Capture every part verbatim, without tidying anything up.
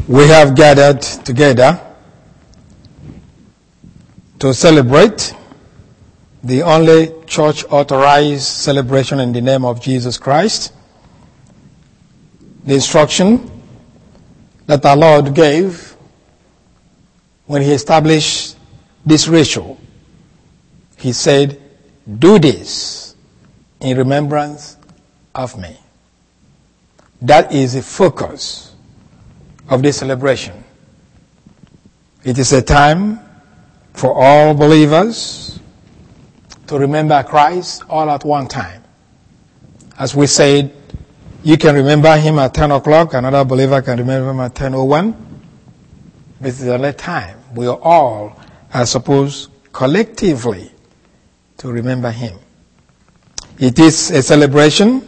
We have gathered together to celebrate the only church-authorized celebration in the name of Jesus Christ. The instruction that our Lord gave when He established this ritual. He said, "Do this in remembrance of me." That is the focus of this celebration. It is a time for all believers to remember Christ all at one time. As we said, you can remember Him at ten o'clock, another believer can remember Him at ten oh one. This is the only time we all are supposed collectively to remember Him. It is a celebration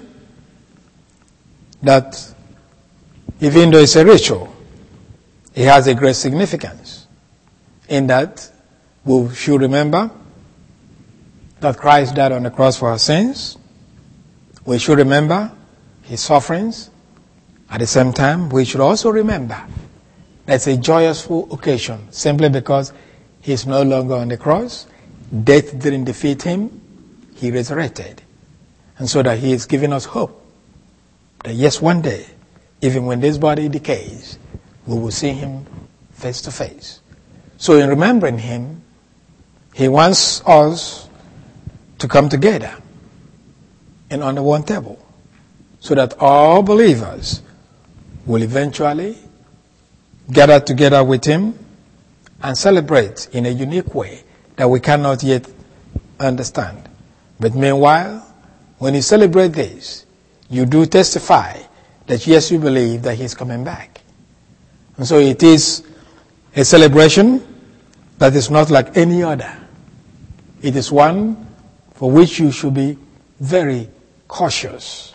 that, even though it's a ritual, it has a great significance in that we should remember that Christ died on the cross for our sins. We should remember His sufferings. At the same time, we should also remember that it's a joyful occasion simply because He's no longer on the cross. Death didn't defeat Him. He resurrected. And so that He is giving us hope that yes, one day, even when this body decays, we will see Him face to face. So in remembering Him, He wants us to come together and under one table so that all believers will eventually gather together with Him and celebrate in a unique way that we cannot yet understand. But meanwhile, when you celebrate this, you do testify that yes, you believe that He's coming back. And so it is a celebration that is not like any other. It is one for which you should be very cautious.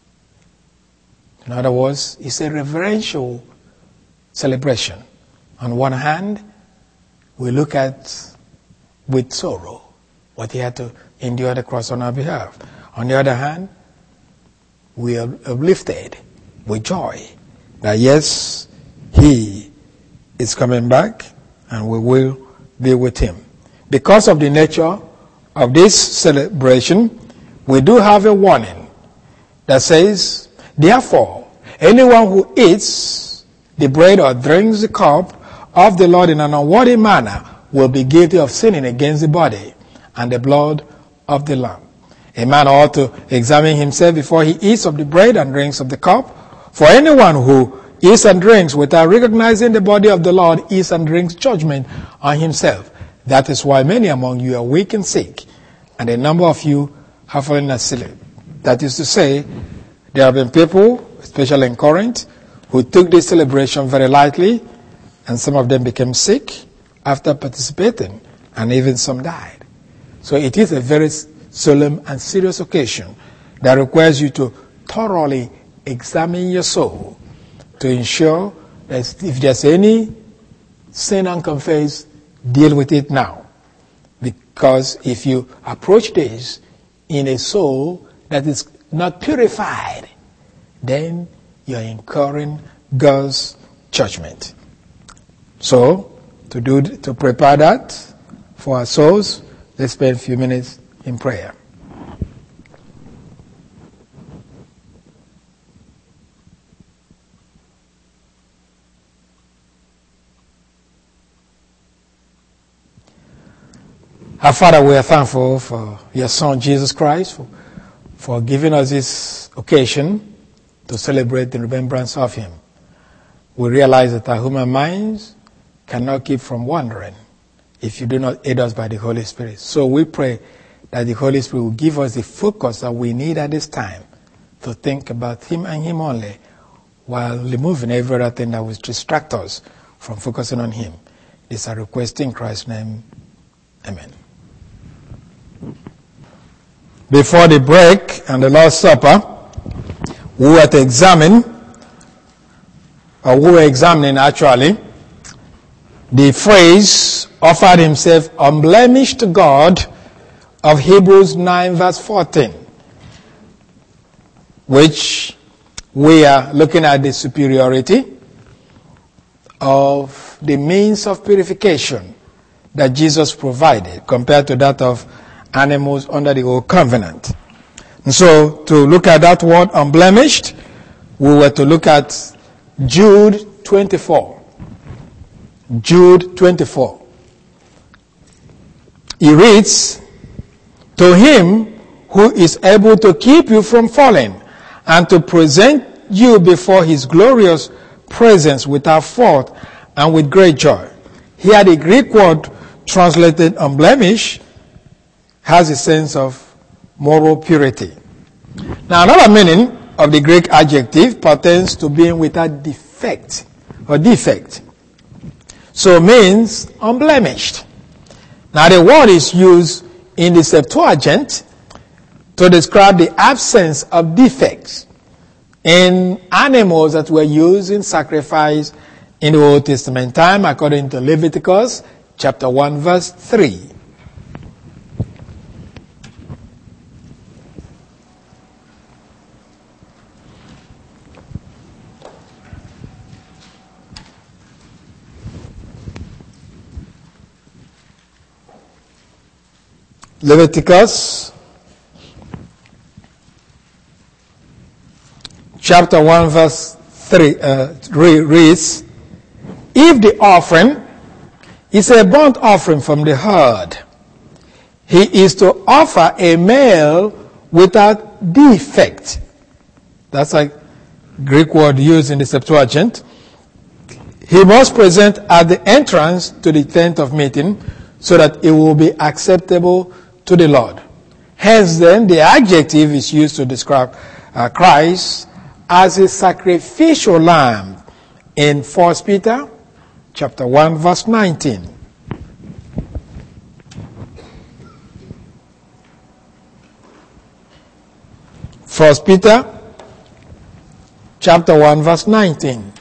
In other words, it's a reverential celebration. On one hand, we look at with sorrow what He had to endure the cross on our behalf. On the other hand, we are uplifted with joy that yes, He is coming back and we will be with Him. Because of the nature of this celebration, we do have a warning that says, "Therefore, anyone who eats the bread or drinks the cup of the Lord in an unworthy manner will be guilty of sinning against the body and the blood of the Lamb. A man ought to examine himself before he eats of the bread and drinks of the cup. For anyone who eats and drinks without recognizing the body of the Lord eats and drinks judgment on himself. That is why many among you are weak and sick, and a number of you have fallen asleep." That is to say, there have been people, especially in Corinth, who took this celebration very lightly, and some of them became sick after participating, and even some died. So it is a very solemn and serious occasion that requires you to thoroughly examine your soul to ensure that if there's any sin unconfessed, deal with it now. Because if you approach this in a soul that is not purified, then you're incurring God's judgment. So, to do to prepare that for our souls, let's spend a few minutes in prayer. Our Father, we are thankful for your Son, Jesus Christ, for, for giving us this occasion to celebrate in remembrance of Him. We realize that our human minds cannot keep from wandering if you do not aid us by the Holy Spirit. So we pray that the Holy Spirit will give us the focus that we need at this time to think about Him and Him only, while removing every other thing that will distract us from focusing on Him. This is our request in Christ's name. Amen. Before the break and the Lord's Supper, we were to examine, or we were examining actually, the phrase, "offered himself unblemished to God," of Hebrews nine verse fourteen, which we are looking at the superiority of the means of purification that Jesus provided compared to that of animals under the old covenant. And so, to look at that word unblemished, we were to look at Jude twenty-four. Jude twenty-four. He reads, "To him who is able to keep you from falling and to present you before his glorious presence without fault and with great joy." Here the Greek word translated unblemished has a sense of moral purity. Now, another meaning of the Greek adjective pertains to being without defect or defect. So it means unblemished. Now, the word is used in the Septuagint to describe the absence of defects in animals that were used in sacrifice in the Old Testament time, according to Leviticus chapter one, verse three. Leviticus chapter one verse three uh, reads, "If the offering is a burnt offering from the herd, he is to offer a male without defect." That's a Greek word used in the Septuagint. "He must present at the entrance to the tent of meeting so that it will be acceptable to the Lord." Hence then, the adjective is used to describe uh, Christ as a sacrificial lamb in First Peter chapter one verse nineteen. First Peter chapter one verse nineteen.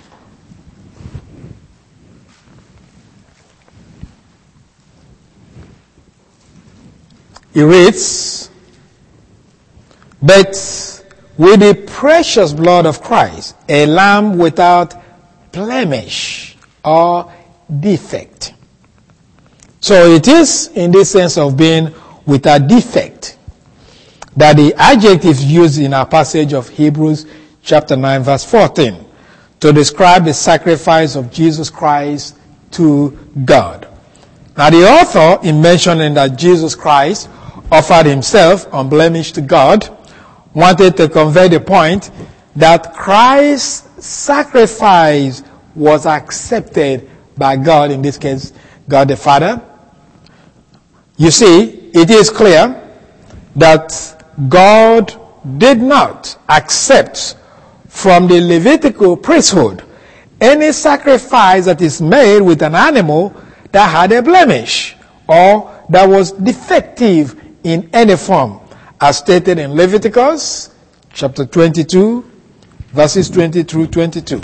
He reads, "But with the precious blood of Christ, a lamb without blemish or defect." So it is in this sense of being without defect that the adjective used in our passage of Hebrews chapter nine verse fourteen to describe the sacrifice of Jesus Christ to God. Now the author, in mentioning that Jesus Christ offered himself unblemished to God, wanted to convey the point that Christ's sacrifice was accepted by God, in this case, God the Father. You see, it is clear that God did not accept from the Levitical priesthood any sacrifice that is made with an animal that had a blemish or that was defective in any form, as stated in Leviticus chapter twenty-two, verses twenty through twenty-two.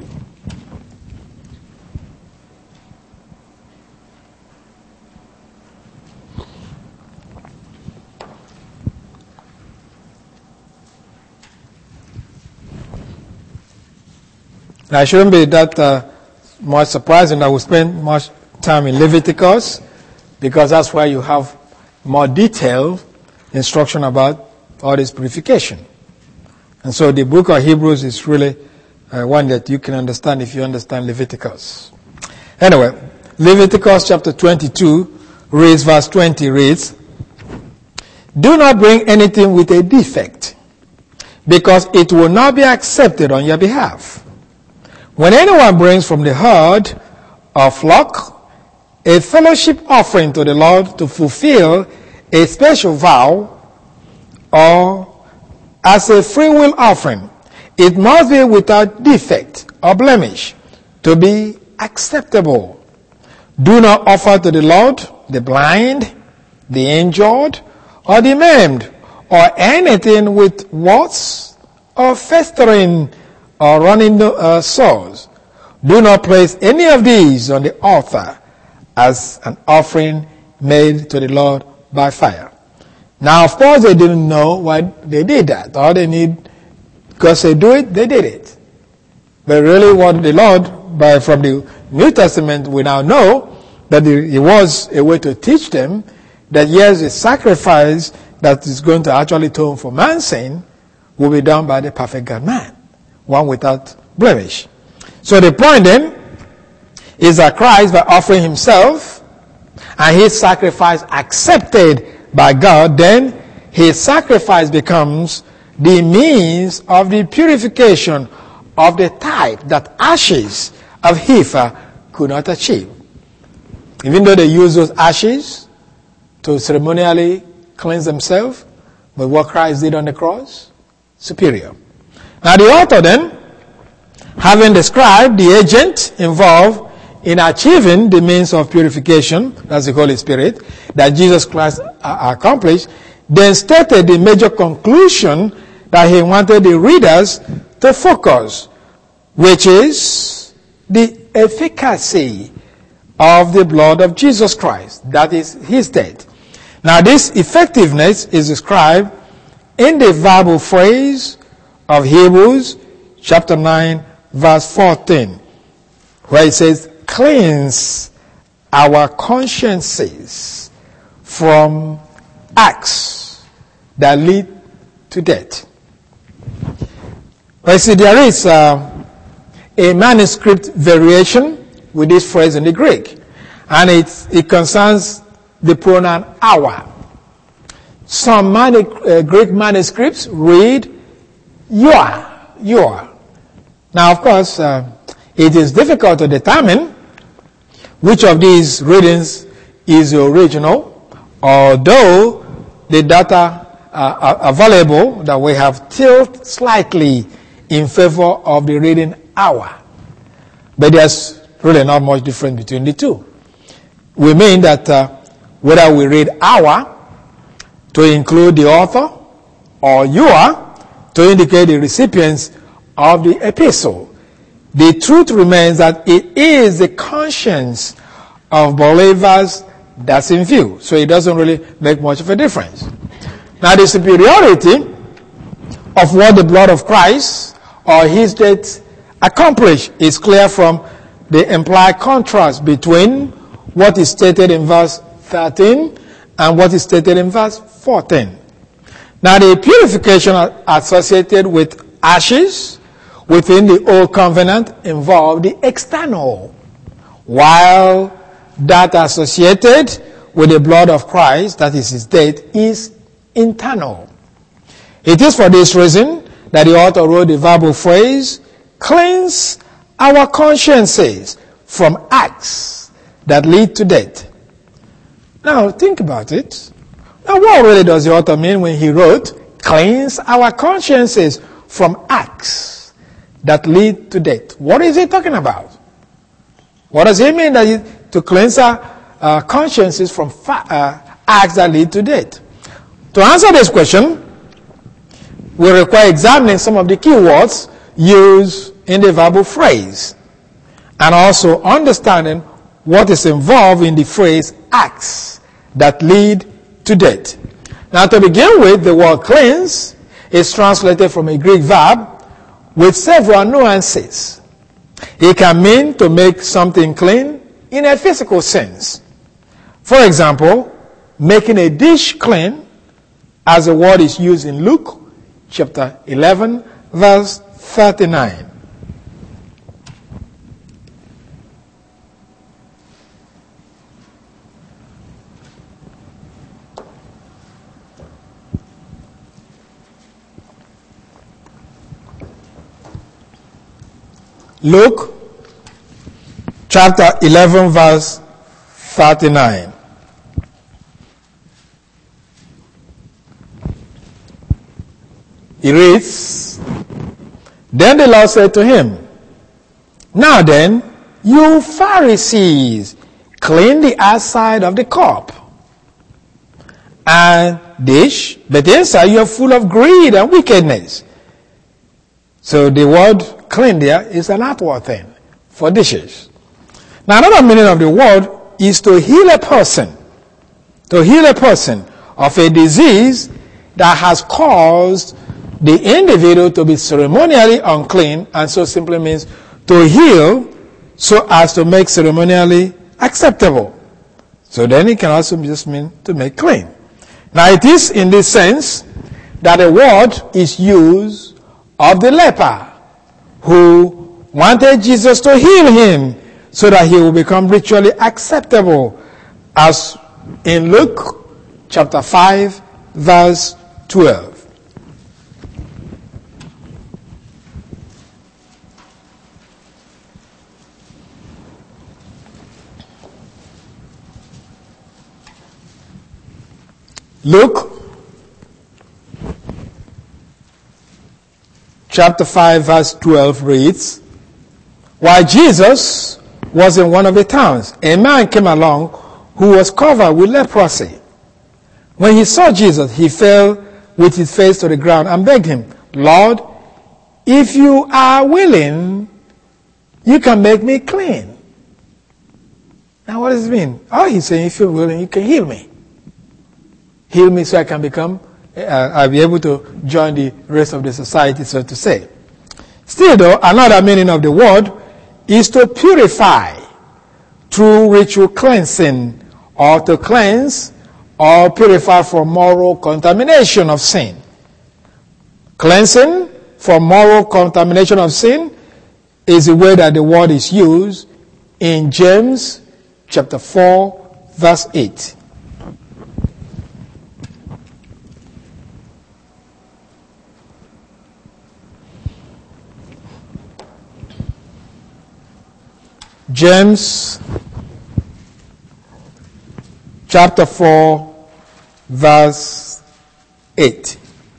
Now, it shouldn't be that uh, much surprising that we spend much time in Leviticus, because that's where you have more detailed instruction about all this purification. And so the book of Hebrews is really uh, one that you can understand if you understand Leviticus. Anyway, Leviticus chapter twenty-two reads, verse twenty reads, "Do not bring anything with a defect, because it will not be accepted on your behalf. When anyone brings from the herd or flock a fellowship offering to the Lord to fulfill a special vow, or as a freewill offering, it must be without defect or blemish to be acceptable. Do not offer to the Lord the blind, the injured, or the maimed, or anything with warts or festering or running uh, sores. Do not place any of these on the altar as an offering made to the Lord by fire." Now, of course, they didn't know why they did that. All they need, because they do it, they did it. But really what the Lord, by from the New Testament, we now know that it was a way to teach them that yes, the sacrifice that is going to actually atone for man's sin will be done by the perfect God-man, one without blemish. So the point then is that Christ, by offering himself and his sacrifice accepted by God, then his sacrifice becomes the means of the purification of the type that ashes of heifer could not achieve. Even though they use those ashes to ceremonially cleanse themselves, but what Christ did on the cross, superior. Now the author then, having described the agent involved in achieving the means of purification, that's the Holy Spirit, that Jesus Christ accomplished, then stated the major conclusion that he wanted the readers to focus, which is the efficacy of the blood of Jesus Christ, that is his death. Now this effectiveness is described in the verbal phrase of Hebrews chapter nine verse fourteen, where it says, cleanse our consciences from acts that lead to death. Well, see, there is uh, a manuscript variation with this phrase in the Greek, and it, it concerns the pronoun our. Some mani- uh, Greek manuscripts read your, your. Now, of course, uh, it is difficult to determine which of these readings is the original, although the data uh, available that we have tilted slightly in favor of the reading our. But there's really not much difference between the two. We mean that uh, whether we read our to include the author or your to indicate the recipients of the epistle, the truth remains that it is the conscience of believers that's in view. So it doesn't really make much of a difference. Now the superiority of what the blood of Christ or his death accomplished is clear from the implied contrast between what is stated in verse thirteen and what is stated in verse fourteen. Now the purification associated with ashes within the old covenant involved the external, while that associated with the blood of Christ, that is his death, is internal. It is for this reason that the author wrote the verbal phrase, cleanse our consciences from acts that lead to death. Now think about it. Now what really does the author mean when he wrote, cleanse our consciences from acts that lead to death? What is he talking about? What does he mean that he, to cleanse our uh, consciences from fa- uh, acts that lead to death? To answer this question, we require examining some of the key words used in the verbal phrase, and also understanding what is involved in the phrase acts that lead to death. Now, to begin with, the word cleanse is translated from a Greek verb with several nuances. It can mean to make something clean in a physical sense. For example, making a dish clean, as the word is used in Luke chapter eleven, verse thirty-nine. Luke chapter eleven, verse thirty-nine. He reads, then the Lord said to him, now then, you Pharisees, clean the outside of the cup and dish, but inside you are full of greed and wickedness. So the word clean there is an outward thing for dishes. Now another meaning of the word is to heal a person, to heal a person of a disease that has caused the individual to be ceremonially unclean, and so simply means to heal so as to make ceremonially acceptable. So then it can also just mean to make clean. Now it is in this sense that the word is used of the leper who wanted Jesus to heal him so that he will become ritually acceptable, as in Luke chapter five, verse twelve. Luke chapter five, verse twelve reads, while Jesus was in one of the towns, a man came along who was covered with leprosy. When he saw Jesus, he fell with his face to the ground and begged him, Lord, if you are willing, you can make me clean. Now what does it mean? Oh, he's saying, if you're willing, you can heal me. Heal me so I can become, uh, I'll be able to join the rest of the society, so to say. Still though, another meaning of the word is to purify through ritual cleansing, or to cleanse or purify from moral contamination of sin. Cleansing from moral contamination of sin is the way that the word is used in James chapter four, verse eight. James chapter four, verse eight.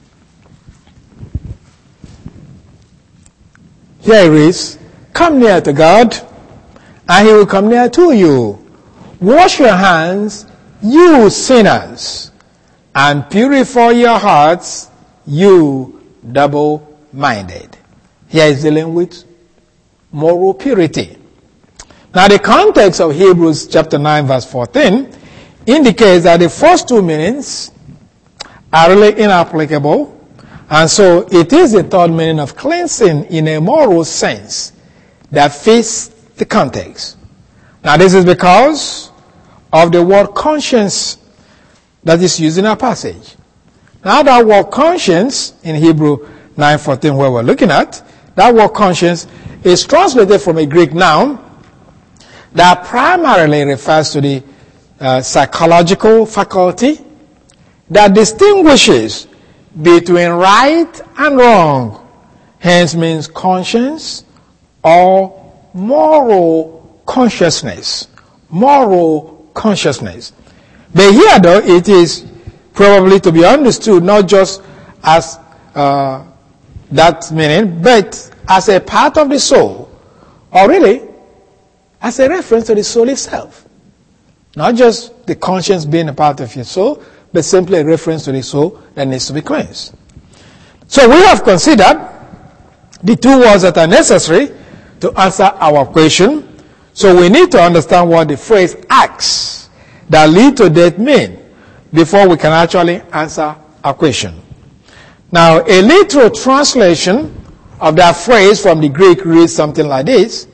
Here it is, come near to God, and he will come near to you. Wash your hands, you sinners, and purify your hearts, you double-minded. Here is dealing with moral purity. Now the context of Hebrews chapter nine, verse fourteen indicates that the first two meanings are really inapplicable, and so it is the third meaning of cleansing in a moral sense that fits the context. Now this is because of the word conscience that is used in our passage. Now that word conscience in Hebrew nine fourteen, where we're looking at, that word conscience is translated from a Greek noun that primarily refers to the uh, psychological faculty that distinguishes between right and wrong, hence means conscience or moral consciousness. Moral consciousness. But here though, it is probably to be understood not just as uh, that meaning, but as a part of the soul, or really as a reference to the soul itself. Not just the conscience being a part of your soul, but simply a reference to the soul that needs to be cleansed. So we have considered the two words that are necessary to answer our question. So we need to understand what the phrase acts that lead to death mean before we can actually answer our question. Now, a literal translation of that phrase from the Greek reads something like this: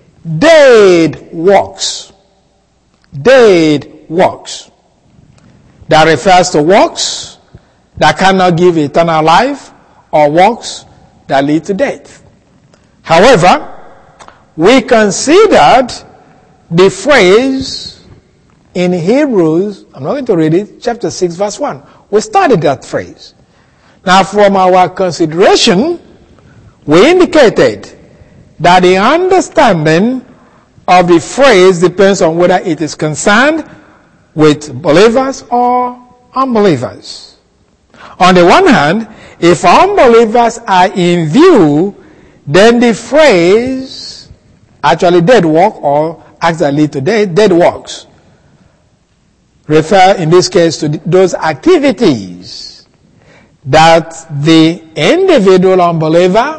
dead works. Dead works. That refers to works that cannot give eternal life or works that lead to death. However, we considered the phrase in Hebrews, I'm not going to read it, chapter six, verse one. We studied that phrase. Now, from our consideration, we indicated that the understanding of the phrase depends on whether it is concerned with believers or unbelievers. On the one hand, if unbelievers are in view, then the phrase, actually dead work or acts that lead to death, dead works, refer in this case to those activities that the individual unbeliever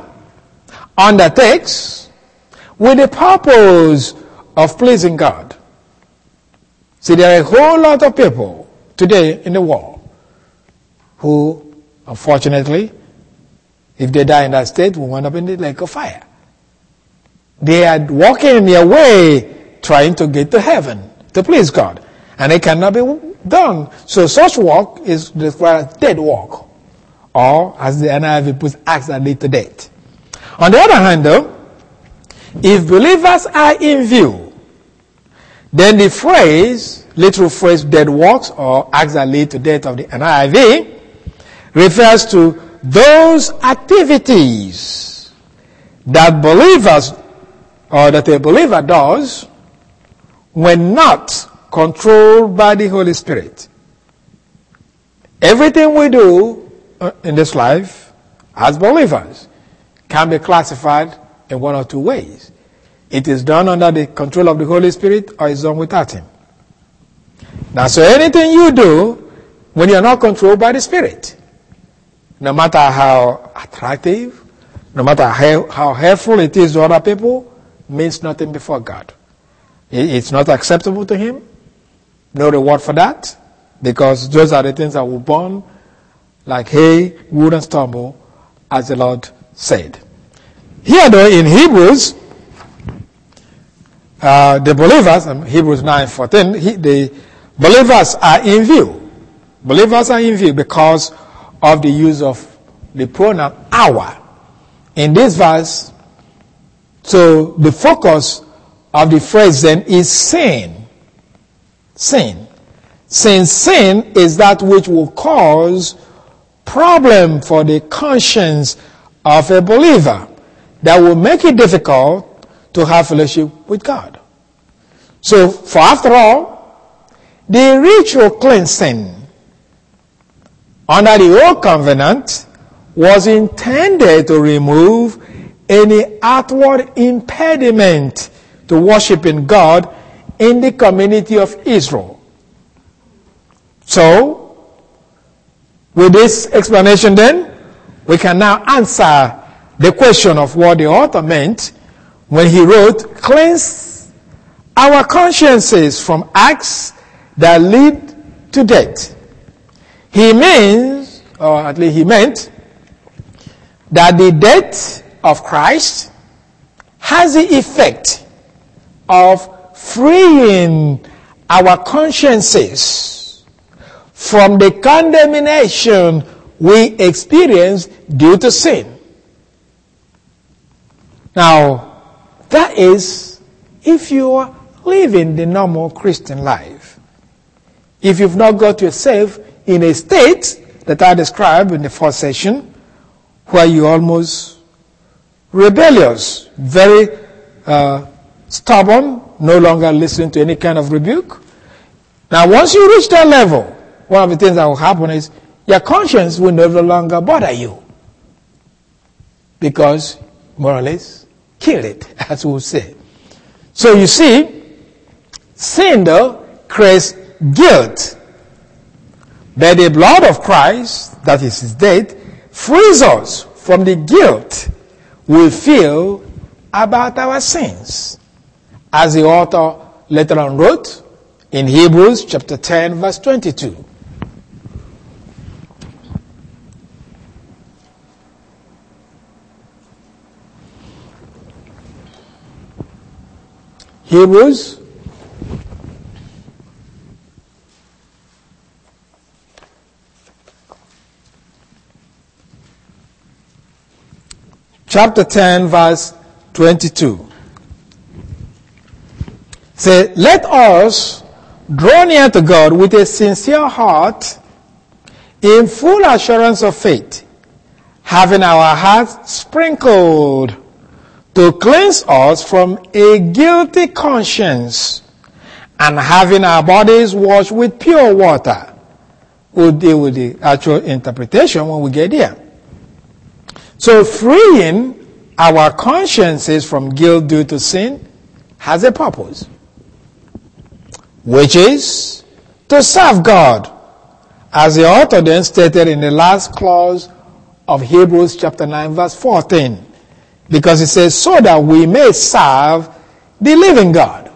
undertakes with the purpose of pleasing God. See, there are a whole lot of people today in the world who, unfortunately, if they die in that state, will wind up in the lake of fire. They are walking their way trying to get to heaven, to please God. And it cannot be done. So such walk is required a dead walk. Or, as the N I V puts, acts that lead to death. On the other hand, though, if believers are in view, then the phrase, literal phrase, dead walks or acts that lead to death of the N I V refers to those activities that believers or that a believer does when not controlled by the Holy Spirit. Everything we do in this life as believers can be classified in one or two ways. It is done under the control of the Holy Spirit or it's done without Him. Now, so anything you do when you're not controlled by the Spirit, no matter how attractive, no matter how, how helpful it is to other people, means nothing before God. It's not acceptable to Him. No reward for that, because those are the things that will burn like hay, wood, and stubble, as the Lord said. Here, though, in Hebrews, uh, the believers, um, Hebrews nine fourteen, he, the believers are in view. Believers are in view because of the use of the pronoun our. In this verse, so the focus of the phrase then is sin. Sin. Since sin is that which will cause problem for the conscience of a believer that will make it difficult to have fellowship with God. So, for after all, the ritual cleansing under the old covenant was intended to remove any outward impediment to worshiping God in the community of Israel. So, with this explanation then, we can now answer the question of what the author meant when he wrote, cleanse our consciences from acts that lead to death. He means, or at least he meant, that the death of Christ has the effect of freeing our consciences from the condemnation we experience due to sin. Now, that is if you are living the normal Christian life. If you've not got yourself in a state that I described in the first session, where you're almost rebellious, very uh, stubborn, no longer listening to any kind of rebuke. Now, once you reach that level, one of the things that will happen is your conscience will no longer bother you. Because, more or less, kill it, as we say. So you see, sin, though, creates guilt. But the blood of Christ, that is His death, frees us from the guilt we feel about our sins. As the author later on wrote in Hebrews chapter ten, verse twenty-two. Hebrews chapter ten, verse twenty-two. Say, let us draw near to God with a sincere heart, in full assurance of faith, having our hearts sprinkled to cleanse us from a guilty conscience, and having our bodies washed with pure water. We'll deal with the actual interpretation when we get there. So freeing our consciences from guilt due to sin has a purpose, which is to serve God, as the author then stated in the last clause of Hebrews chapter nine, verse fourteen. Because it says, so that we may serve the living God.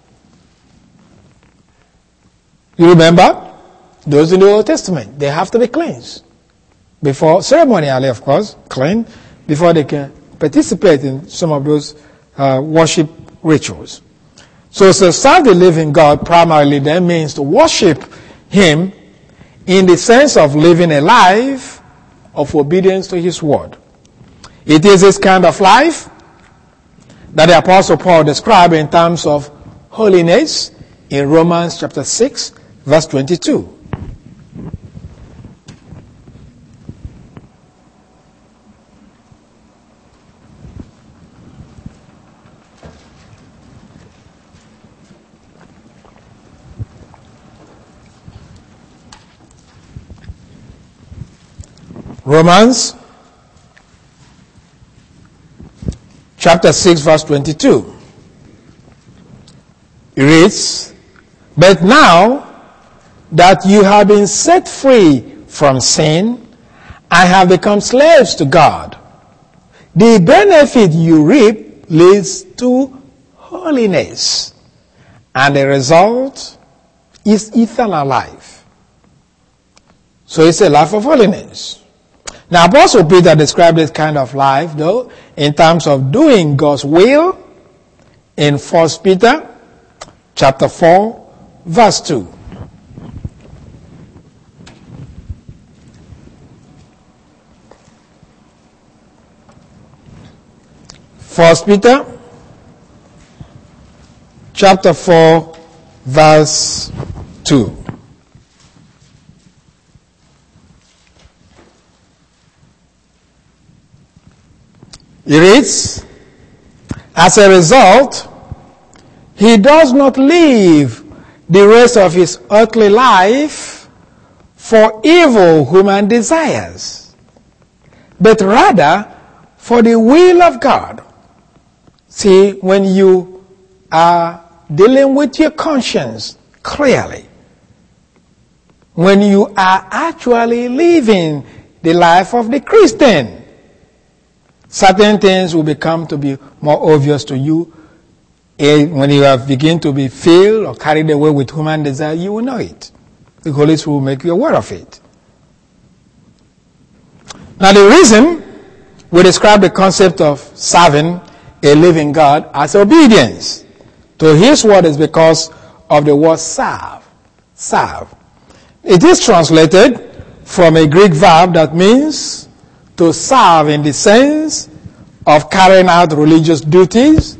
You remember? Those in the Old Testament, they have to be cleansed. Before, ceremonially, of course, clean, before they can participate in some of those uh, worship rituals. So to serve the living God primarily then means to worship Him in the sense of living a life of obedience to His word. It is this kind of life that the Apostle Paul described in terms of holiness in Romans chapter six, verse twenty-two. Romans chapter six, verse twenty-two. It reads, "But now that you have been set free from sin and have become slaves to God, the benefit you reap leads to holiness, and the result is eternal life." So it's a life of holiness. Now, Apostle Peter described this kind of life, though, in terms of doing God's will in First Peter chapter four, verse two. First Peter chapter four, verse two. It reads, "As a result, he does not live the rest of his earthly life for evil human desires, but rather for the will of God." See, when you are dealing with your conscience clearly, when you are actually living the life of the Christian, certain things will become to be more obvious to you. When you have begin to be filled or carried away with human desire, you will know it. The Holy Spirit will make you aware of it. Now, the reason we describe the concept of serving a living God as obedience to His word is because of the word serve. Serve. It is translated from a Greek verb that means to serve in the sense of carrying out religious duties,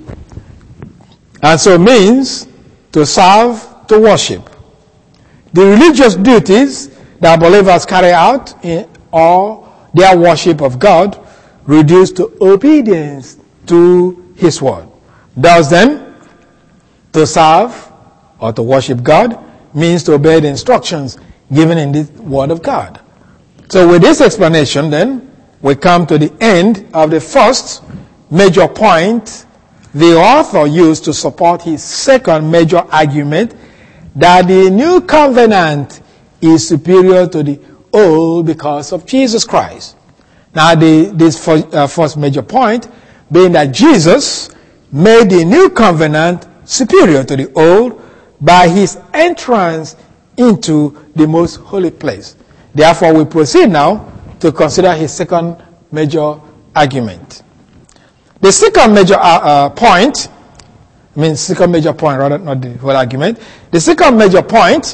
and so means to serve, to worship. The religious duties that believers carry out in all their worship of God reduced to obedience to His word. Thus then, to serve or to worship God means to obey the instructions given in the word of God. So with this explanation then, we come to the end of the first major point the author used to support his second major argument that the new covenant is superior to the old because of Jesus Christ. Now, the, this first, uh, first major point being that Jesus made the new covenant superior to the old by his entrance into the most holy place. Therefore, we proceed now to consider his second major argument. The second major uh, uh, point, I mean second major point rather, not the whole argument. The second major point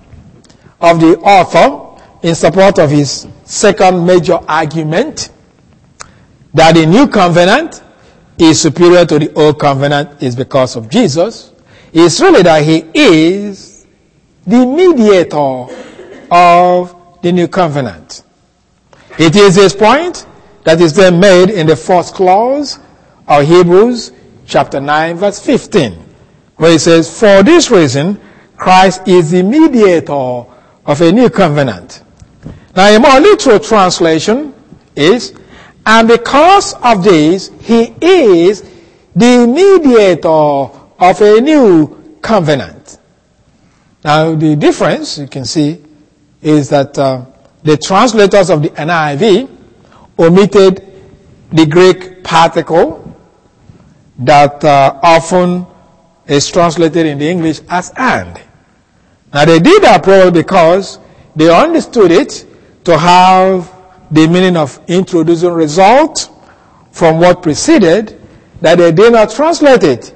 of the author in support of his second major argument that the new covenant is superior to the old covenant is because of Jesus, is really that he is the mediator of the new covenant. It is this point that is then made in the first clause of Hebrews chapter nine verse fifteen, where it says, "For this reason, Christ is the mediator of a new covenant." Now, a more literal translation is, "And because of this, he is the mediator of a new covenant." Now, the difference, you can see, is that uh, the translators of the N I V omitted the Greek particle that uh, often is translated in the English as "and." Now, they did that probably because they understood it to have the meaning of introducing result from what preceded that they did not translate it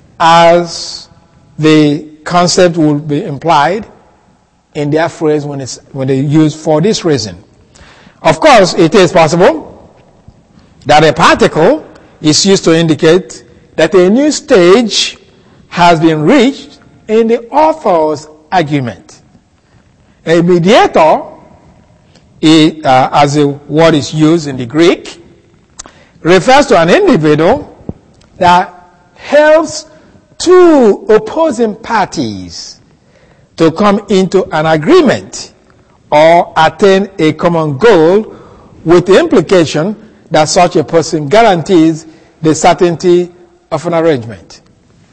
as the concept would be implied in their phrase when it's when they use for this reason. Of course, it is possible that a particle is used to indicate that a new stage has been reached in the author's argument. A mediator, is, uh, as the word is used in the Greek, refers to an individual that helps two opposing parties to come into an agreement or attain a common goal, with the implication that such a person guarantees the certainty of an arrangement.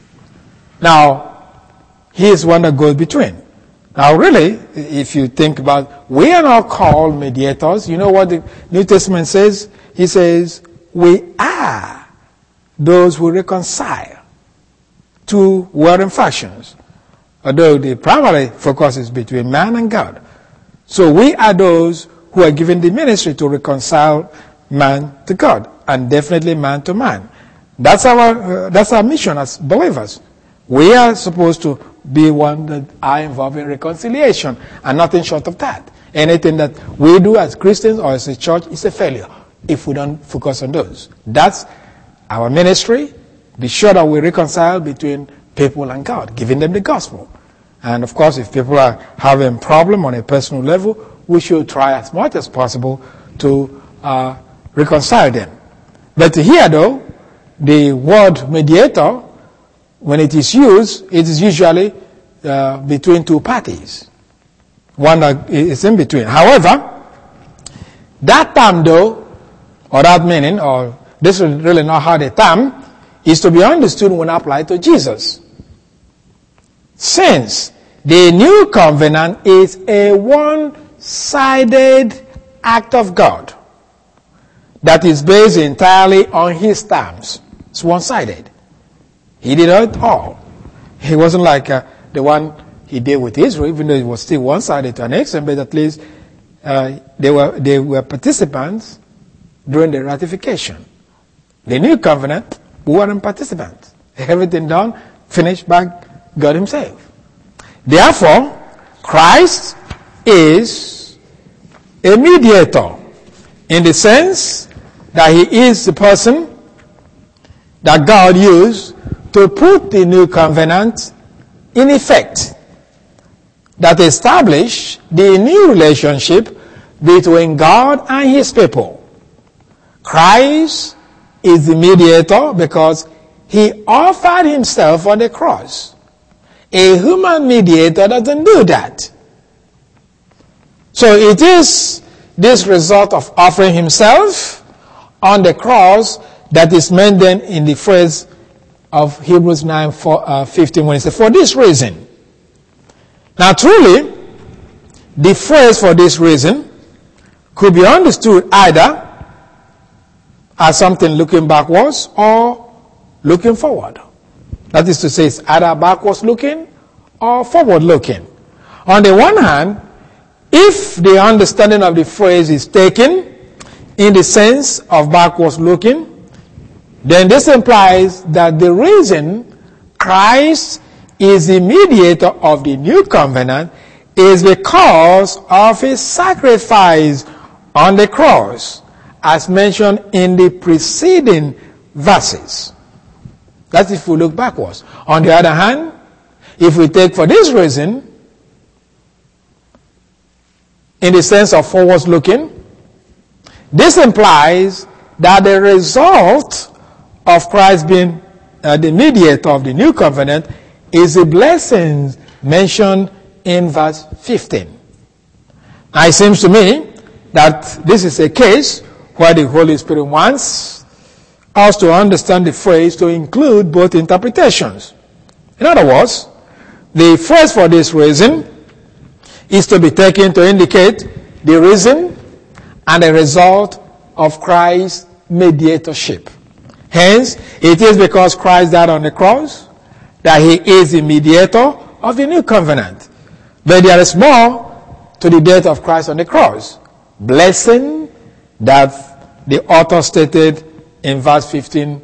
Now, he is one that goes between. Now, really, if you think about, we are not called mediators. You know what the New Testament says? He says, we are those who reconcile two warring factions, although the primary focus is between man and God. So we are those who are given the ministry to reconcile man to God, and definitely man to man. That's our uh, that's our mission as believers. We are supposed to be one that are involved in reconciliation, and nothing short of that. Anything that we do as Christians or as a church is a failure if we don't focus on those. That's our ministry. Be sure that we reconcile between people and God, giving them the gospel. And of course, if people are having a problem on a personal level, we should try as much as possible to uh, reconcile them. But here, though, the word mediator, when it is used, it is usually uh, between two parties. One that is in between. However, that term, though, or that meaning, or this is really not how the term is to be understood when applied to Jesus. Since the new covenant is a one-sided act of God that is based entirely on his terms. It's one-sided. He did it all. He wasn't like uh, the one he did with Israel, even though it was still one-sided to an extent, but at least uh, they were they were participants during the ratification. The new covenant, we weren't participants. Everything done, finished by God himself. Therefore, Christ is a mediator in the sense that he is the person that God used to put the new covenant in effect, that established the new relationship between God and his people. Christ is the mediator because he offered himself on the cross. A human mediator doesn't do that. So it is this result of offering himself on the cross that is meant then in the phrase of Hebrews nine fifteen when it says, for this reason. Now truly, the phrase for this reason could be understood either as something looking backwards or looking forward. That is to say, it's either backwards looking or forward looking. On the one hand, if the understanding of the phrase is taken in the sense of backwards looking, then this implies that the reason Christ is the mediator of the new covenant is because of his sacrifice on the cross, as mentioned in the preceding verses. That's if we look backwards. On the other hand, if we take for this reason, in the sense of forwards looking, this implies that the result of Christ being uh, the mediator of the new covenant is the blessings mentioned in verse fifteen. Now it seems to me that this is a case where the Holy Spirit wants us to understand the phrase to include both interpretations. In other words, the phrase for this reason is to be taken to indicate the reason and the result of Christ's mediatorship. Hence, it is because Christ died on the cross that he is the mediator of the new covenant. But there is more to the death of Christ on the cross. Blessing that the author stated in verse fifteen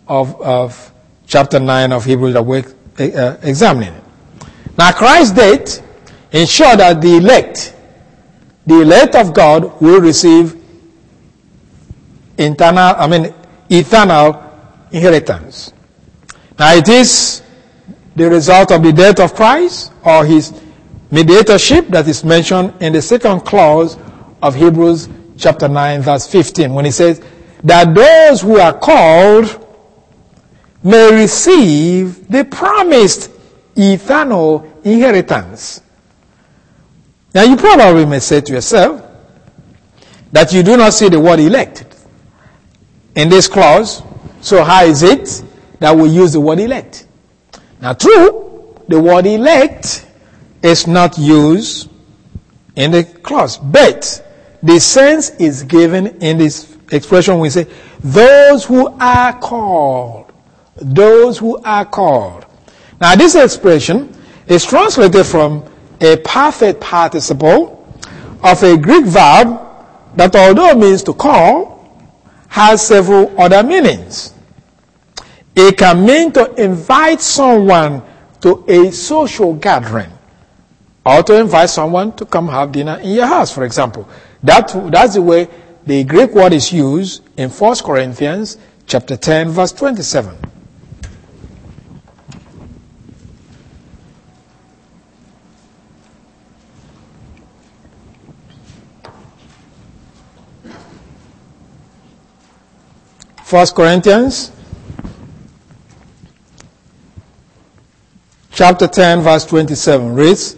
of, of chapter nine of Hebrews that we're uh, examining. Now, Christ's death ensured that the elect, the elect of God will receive internal, I mean, eternal inheritance. Now, it is the result of the death of Christ or his mediatorship that is mentioned in the second clause of Hebrews chapter nine, verse fifteen, when he says that those who are called may receive the promised eternal inheritance. Now, you probably may say to yourself that you do not see the word elect in this clause, so how is it that we use the word elect? Now, true, the word elect is not used in the clause, but the sense is given in this expression when we say, those who are called. Those who are called. Now, this expression is translated from a perfect participle of a Greek verb that, although it means to call, has several other meanings. It can mean to invite someone to a social gathering, or to invite someone to come have dinner in your house, for example. That, that's the way the Greek word is used in First Corinthians chapter ten, verse twenty-seven. First Corinthians chapter ten, verse twenty-seven reads,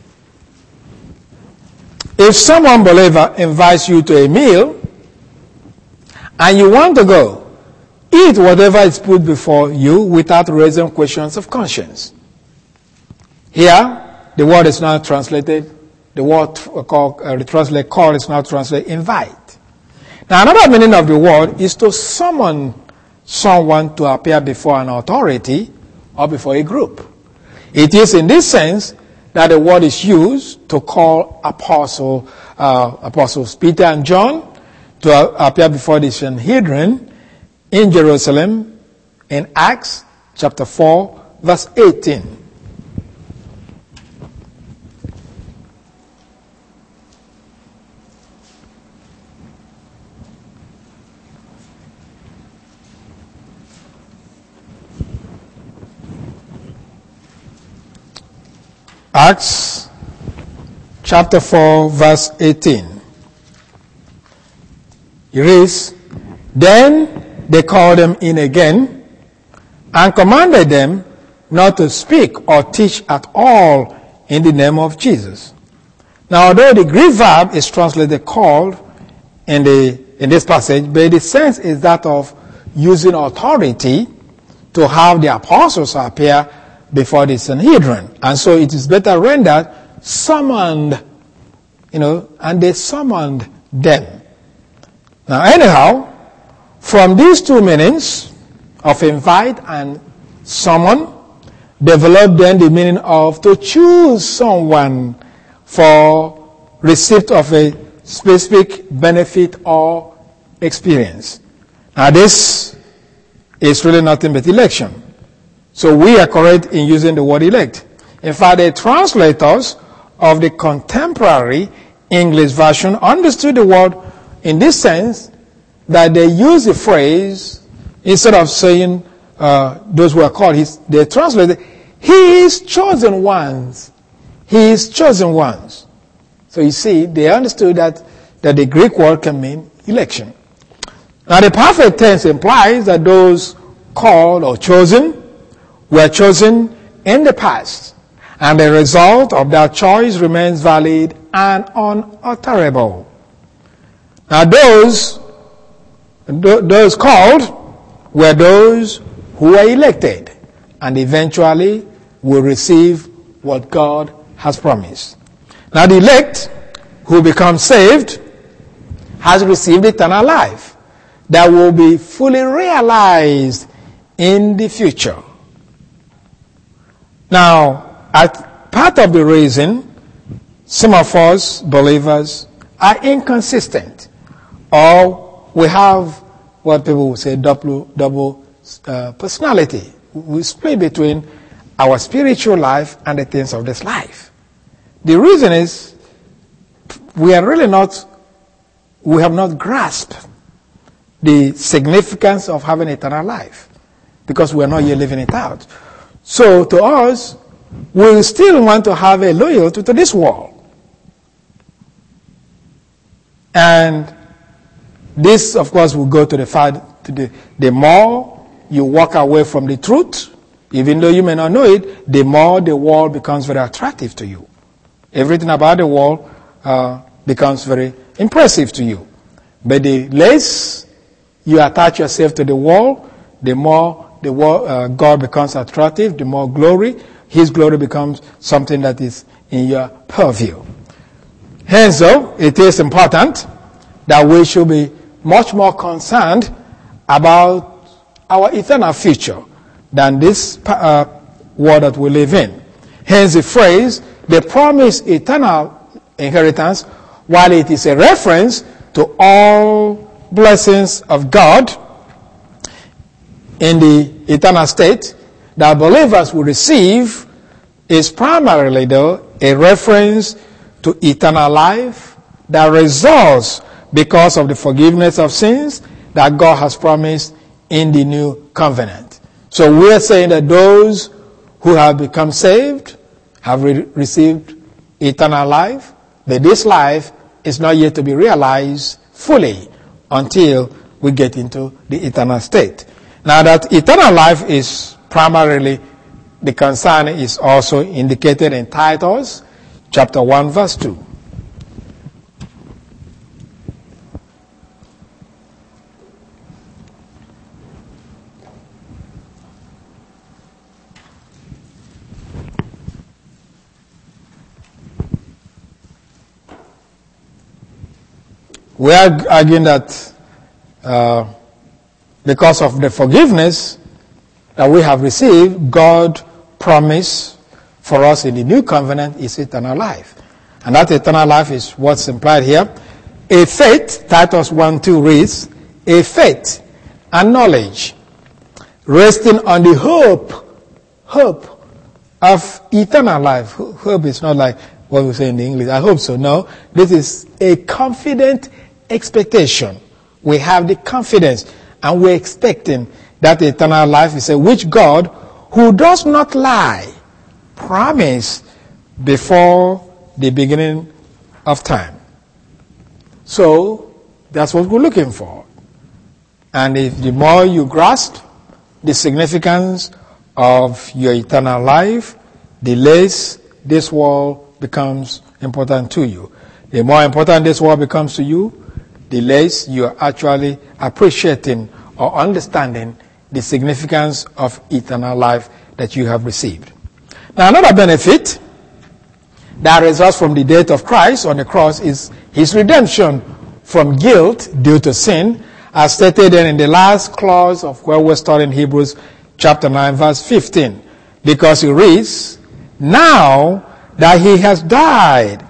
if some unbeliever invites you to a meal and you want to go, eat whatever is put before you without raising questions of conscience. Here, the word is not translated, the word called, uh, translate call is not translated invite. Now, another meaning of the word is to summon someone to appear before an authority or before a group. It is in this sense that the word is used to call apostle, uh, apostles Peter and John to uh, appear before the Sanhedrin in Jerusalem in Acts chapter four, verse eighteen. Acts chapter four, verse eighteen. It reads, then they called them in again and commanded them not to speak or teach at all in the name of Jesus. Now, although the Greek verb is translated called in the in this passage, but the sense is that of using authority to have the apostles appear before the Sanhedrin. And so it is better rendered summoned, you know, and they summoned them. Now, anyhow, from these two meanings of invite and summon, develop then the meaning of to choose someone for receipt of a specific benefit or experience. Now, this is really nothing but election. So we are correct in using the word elect. In fact, the translators of the contemporary English version understood the word in this sense that they use the phrase, instead of saying uh, those who are called, his, they translated, his chosen ones. His chosen ones. So you see, they understood that, that the Greek word can mean election. Now the perfect tense implies that those called or chosen were chosen in the past, and the result of that choice remains valid and unalterable. Now those, those called were those who were elected and eventually will receive what God has promised. Now the elect who become saved has received eternal life that will be fully realized in the future. Now, at part of the reason some of us believers are inconsistent, or we have what people would say double, double uh, personality. We split between our spiritual life and the things of this life. The reason is we are really not, we have not grasped the significance of having eternal life because we are not yet living it out. So to us, we still want to have a loyalty to this world. And this, of course, will go to the fact to the, the more you walk away from the truth, even though you may not know it, the more the world becomes very attractive to you. Everything about the world uh, becomes very impressive to you. But the less you attach yourself to the world, the more the world, uh, God becomes attractive, the more glory, His glory becomes something that is in your purview. Hence, though, it is important that we should be much more concerned about our eternal future than this uh, world that we live in. Hence the phrase, the promised eternal inheritance, while it is a reference to all blessings of God in the eternal state that believers will receive, is primarily, though, a reference to eternal life that results because of the forgiveness of sins that God has promised in the new covenant. So we are saying that those who have become saved have re- received eternal life, but this life is not yet to be realized fully until we get into the eternal state. Now that eternal life is primarily, the concern is also indicated in Titus chapter one verse two. We are arguing that uh, because of the forgiveness that we have received, God promised for us in the new covenant is eternal life. And that eternal life is what's implied here. A faith, Titus one two reads, a faith and knowledge resting on the hope, hope of eternal life. Hope is not like what we say in the English. I hope so. No, this is a confident expectation. We have the confidence and we're expecting that eternal life is a which God, who does not lie, promised before the beginning of time. So that's what we're looking for. And if the more you grasp the significance of your eternal life, the less this world becomes important to you. The more important this world becomes to you, the less you are actually appreciating or understanding the significance of eternal life that you have received. Now, another benefit that results from the death of Christ on the cross is His redemption from guilt due to sin, as stated in the last clause of where we're studying Hebrews chapter nine, verse fifteen. Because it reads, now that He has died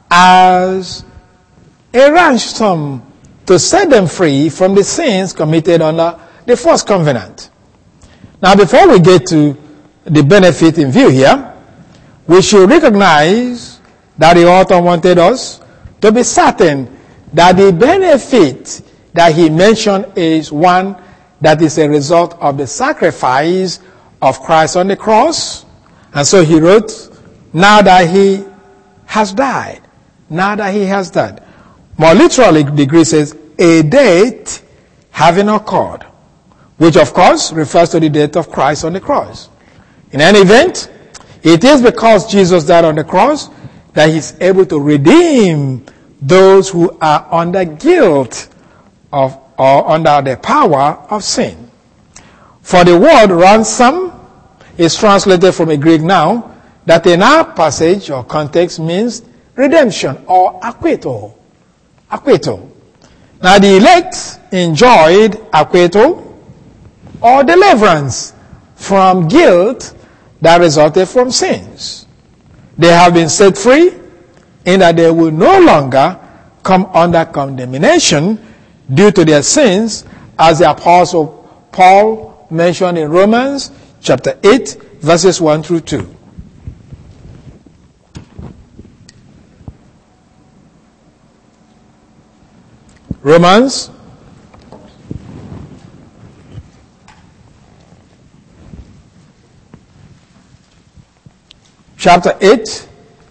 as a ransom to set them free from the sins committed under the first covenant. Now, before we get to the benefit in view here, we should recognize that the author wanted us to be certain that the benefit that he mentioned is one that is a result of the sacrifice of Christ on the cross. And so he wrote, now that He has died. Now that He has died. More literally, the Greek says, a death having occurred, which of course refers to the death of Christ on the cross. In any event, it is because Jesus died on the cross that He's able to redeem those who are under guilt of or under the power of sin. For the word ransom is translated from a Greek noun that in our passage or context means redemption or acquittal. Acquittal. Now the elect enjoyed acquittal or deliverance from guilt that resulted from sins. They have been set free in that they will no longer come under condemnation due to their sins, as the Apostle Paul mentioned in Romans chapter eight, verses one through two. Romans chapter eight.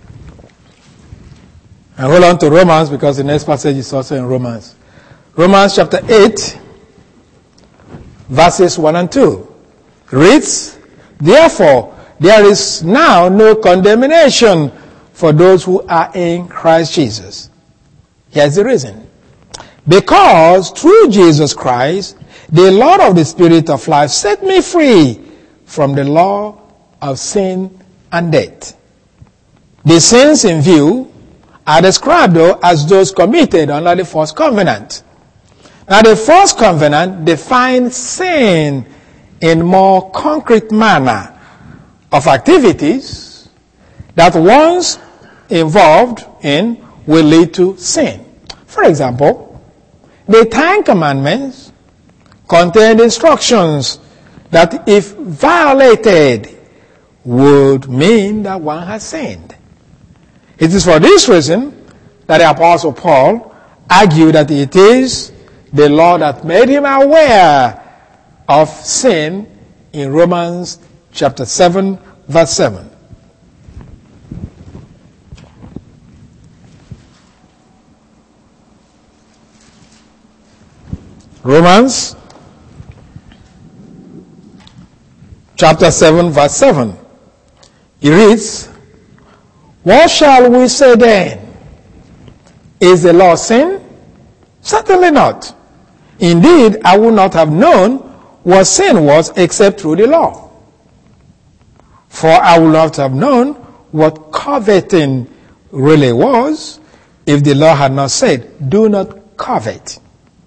And hold on to Romans because the next passage is also in Romans. Romans chapter eight, verses one and two. Reads, therefore, there is now no condemnation for those who are in Christ Jesus. Here's the reason. Because through Jesus Christ, the Lord of the Spirit of life set me free from the law of sin and death. The sins in view are described though as those committed under the first covenant. Now the first covenant defines sin in more concrete manner of activities that once involved in will lead to sin. For example, the Ten Commandments contained instructions that if violated would mean that one has sinned. It is for this reason that the Apostle Paul argued that it is the law that made him aware of sin in Romans chapter seven, verse seven. Romans chapter seven, verse seven. It reads, what shall we say then? Is the law sin? Certainly not. Indeed, I would not have known what sin was except through the law. For I would not have known what coveting really was if the law had not said, do not covet.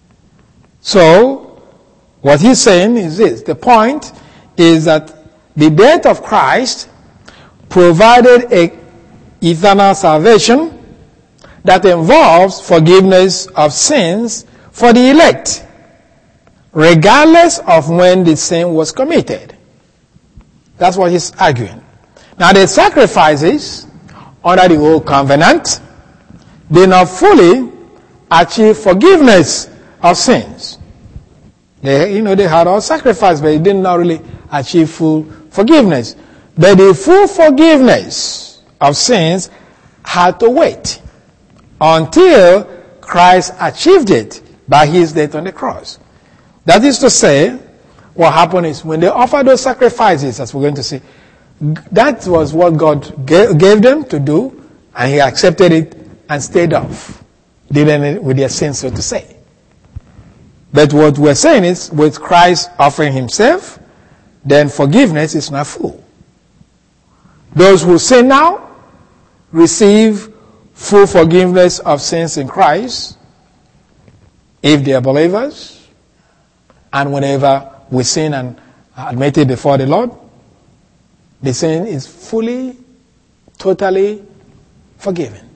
So, what he's saying is this. The point is that the death of Christ provided a eternal salvation that involves forgiveness of sins for the elect, regardless of when the sin was committed. That's what he's arguing. Now, the sacrifices under the old covenant did not fully achieve forgiveness of sins. They, you know, they had all sacrifice, but it did not really achieve full forgiveness. But the full forgiveness of sins had to wait until Christ achieved it by his death on the cross. That is to say, what happened is when they offered those sacrifices, as we're going to see, that was what God gave them to do, and he accepted it and stayed off, dealing with their sins, so to say. But what we're saying is, with Christ offering himself, then forgiveness is not full. Those who sin now receive full forgiveness of sins in Christ if they are believers, and whenever we sin and admit it before the Lord, the sin is fully, totally forgiven.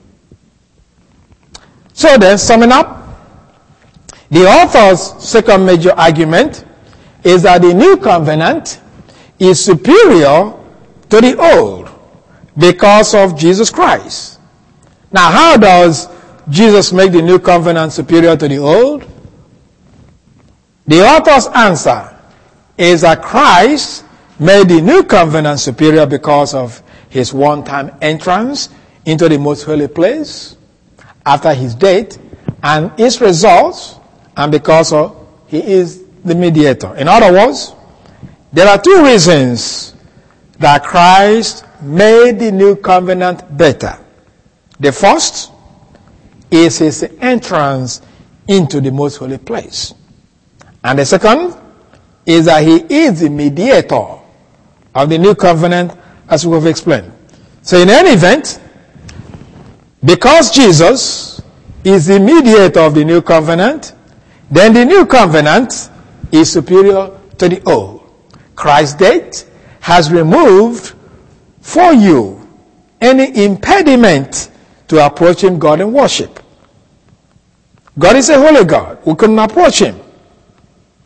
So then, summing up, the author's second major argument is that the new covenant is superior to the old because of Jesus Christ. Now, how does Jesus make the new covenant superior to the old? The author's answer is that Christ made the new covenant superior because of his one-time entrance into the most holy place after his death and its results, and because of he is the mediator. In other words, there are two reasons that Christ made the new covenant better. The first is his entrance into the most holy place. And the second is that he is the mediator of the new covenant, as we have explained. So in any event, because Jesus is the mediator of the new covenant, then the new covenant is superior to the old. Christ's death has removed for you any impediment to approaching God in worship. God is a holy God. We couldn't approach him.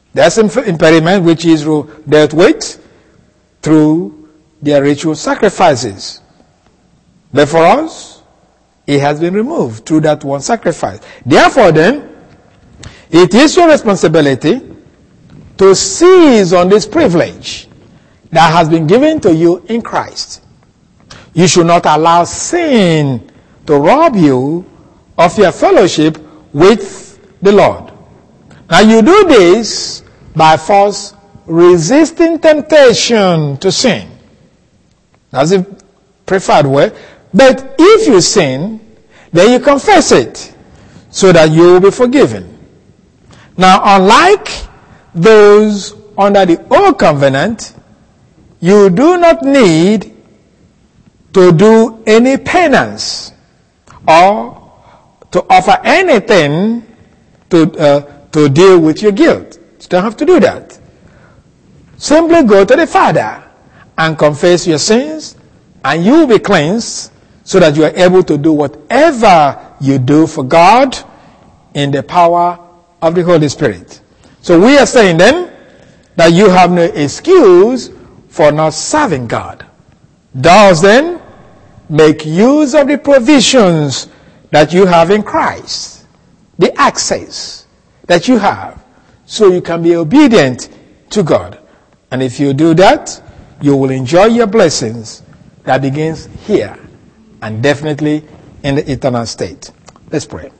That's impediment which Israel dealt with through their ritual sacrifices. But for us, it has been removed through that one sacrifice. Therefore then, it is your responsibility to seize on this privilege that has been given to you in Christ. You should not allow sin to rob you of your fellowship with the Lord. Now you do this by first resisting temptation to sin. That's the preferred way. But if you sin, then you confess it so that you will be forgiven. Now, unlike those under the old covenant, you do not need to do any penance or to offer anything to uh, to deal with your guilt. You don't have to do that. Simply go to the Father and confess your sins, and you will be cleansed so that you are able to do whatever you do for God in the power of the Holy Spirit. So we are saying then that you have no excuse for not serving God. Thus then, make use of the provisions that you have in Christ, the access that you have, so you can be obedient to God. And if you do that, you will enjoy your blessings that begins here and definitely in the eternal state. Let's pray.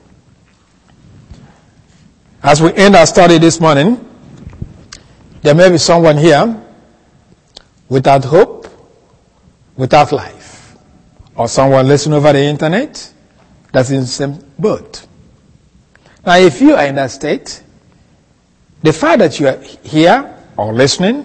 As we end our study this morning, there may be someone here without hope, without life, or someone listening over the internet that's in the same boat. Now, if you are in that state, the fact that you are here or listening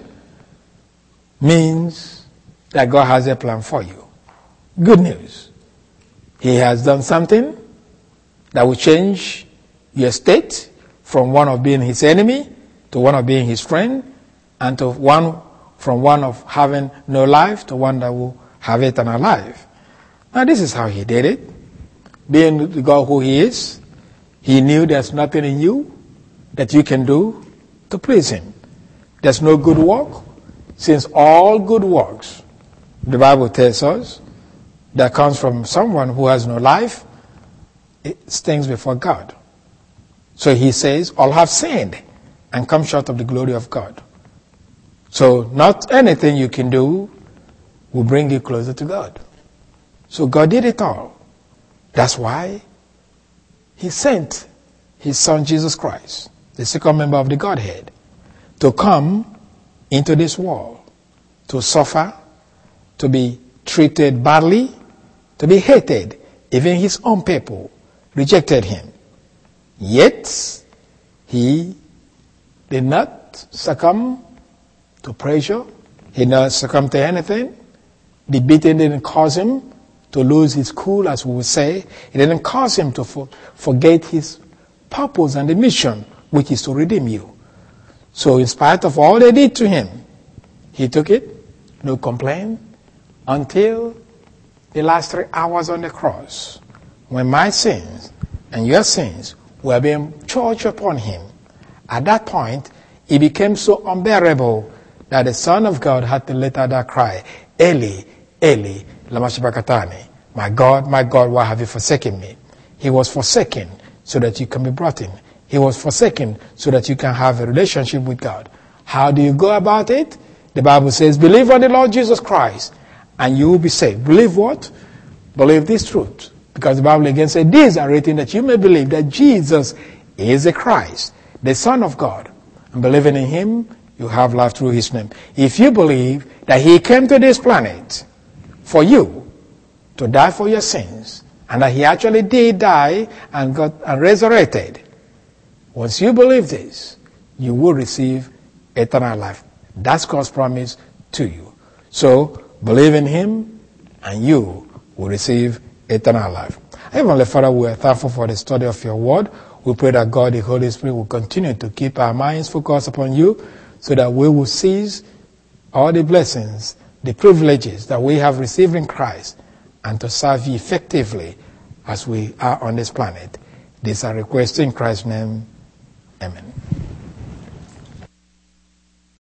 means that God has a plan for you. Good news. He has done something that will change your state from one of being his enemy to one of being his friend, and to one from one of having no life to one that will have eternal life. Now, this is how he did it. Being the God who he is, he knew there's nothing in you that you can do to please him. There's no good work, since all good works, the Bible tells us, that comes from someone who has no life, it stings before God. So he says, all have sinned and come short of the glory of God. So not anything you can do will bring you closer to God. So God did it all. That's why he sent his son Jesus Christ, the second member of the Godhead, to come into this world, to suffer, to be treated badly, to be hated. Even his own people rejected him. Yet, he did not succumb to pressure. He did not succumb to anything. The beating didn't cause him to lose his cool, as we would say. It didn't cause him to for, forget his purpose and the mission, which is to redeem you. So in spite of all they did to him, he took it, no complaint, until the last three hours on the cross, when my sins and your sins were being charged upon him. At that point, it became so unbearable that the Son of God had to let out that cry, Eli, Eli, lama sabachthani. My God, my God, why have you forsaken me? He was forsaken so that you can be brought in. He was forsaken so that you can have a relationship with God. How do you go about it? The Bible says, believe on the Lord Jesus Christ and you will be saved. Believe what? Believe this truth. Because the Bible again says, these are written that you may believe that Jesus is the Christ, the Son of God. And believing in him, you have life through his name. If you believe that he came to this planet for you, to die for your sins, and that he actually did die and got and resurrected, once you believe this, you will receive eternal life. That's God's promise to you. So, believe in him, and you will receive eternal life. Heavenly Father, we are thankful for the study of your word. We pray that God, the Holy Spirit, will continue to keep our minds focused upon you so that we will seize all the blessings, the privileges that we have received in Christ, and to serve you effectively as we are on this planet. These are requests in Christ's name. Amen.